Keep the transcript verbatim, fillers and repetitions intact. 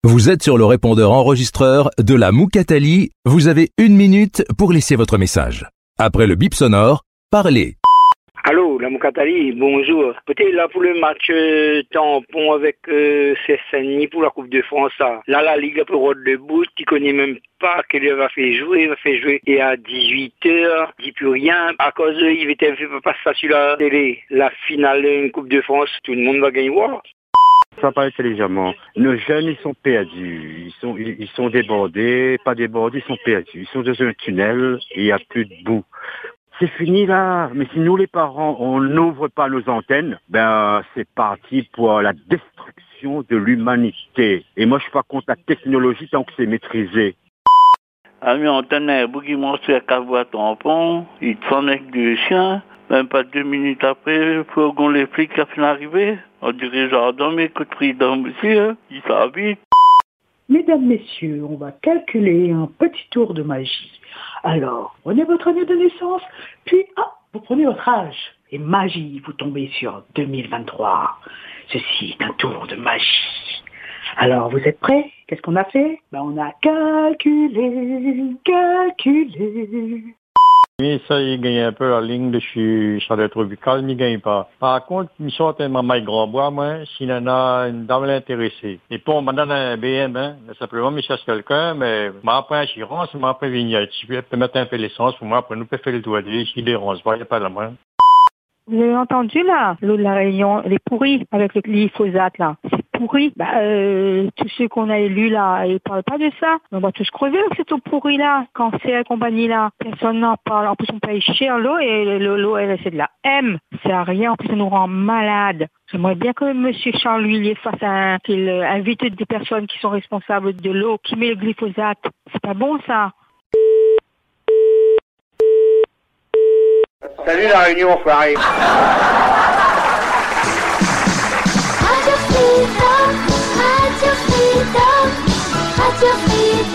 Vous êtes sur le répondeur enregistreur de la Moukatali. Vous avez une minute pour laisser votre message. Après le bip sonore, parlez. Allô, la Moukatali, bonjour. Peut-être là pour le match euh, tampon avec euh, Cessani pour la Coupe de France. Là, là la Ligue pour Rod de Bout, qui connaît même pas qu'elle va faire jouer, va faire jouer. Et à dix-huit heures, dit plus rien. À cause de, il était fait passer ça sur la télé. La finale d'une Coupe de France, tout le monde va gagner. Wow. Ça paraît intelligemment. Nos jeunes, ils sont perdus. Ils sont, ils sont débordés, pas débordés, ils sont perdus. Ils sont dans un tunnel et il n'y a plus de boue. C'est fini là. Mais si nous, les parents, on n'ouvre pas nos antennes, ben, c'est parti pour la destruction de l'humanité. Et moi, je suis pas contre la technologie tant que c'est maîtrisé. Ami antenne, bougi monstre à cavoie tampon, il te forme avec deux chiens. Même pas deux minutes après, faut qu'on les flics qui a fini d'arriver. On dirait jardin, mais coup de prudent, monsieur, il s'habite. Mesdames, messieurs, on va calculer un petit tour de magie. Alors, prenez votre année de naissance, puis, ah, vous prenez votre âge. Et magie, vous tombez sur deux mille vingt-trois. Ceci est un tour de magie. Alors, vous êtes prêts? Qu'est-ce qu'on a fait? Ben, on a calculé, calculé. Mais ça, il gagne un peu la ligne de chez Charlotte Tropical, mais il gagne pas. Par contre, il sort tellement Mike Grandbois, moi, s'il en a une dame l'intéressée. Et puis, on m'a donné un B M, hein. Simplement, je cherche quelqu'un, mais, m'a appris un chirance, m'a appris vignette. Si tu peux mettre un peu l'essence pour moi, après, nous peut faire le doigt d'œil, s'il dérange pas, il n'y a pas de main. Vous avez entendu, là, l'eau de la Réunion, elle est pourrie avec le glyphosate, là. C'est pourri. Bah, euh, tous ceux qu'on a élus, là, ils parlent pas de ça. On va tous crever avec cette eau pourrie, là. Cancer et compagnie, là. Personne n'en parle. En plus, on paye cher l'eau et l'eau, elle, c'est de la M. C'est à rien. En plus, ça nous rend malade. J'aimerais bien que M. Charles Huillier fasse un, qu'il invite des personnes qui sont responsables de l'eau, qui met le glyphosate. C'est pas bon, ça. Salut la Réunion, enfoiré. Radio Freedom, Radio Freedom, Radio Freedom.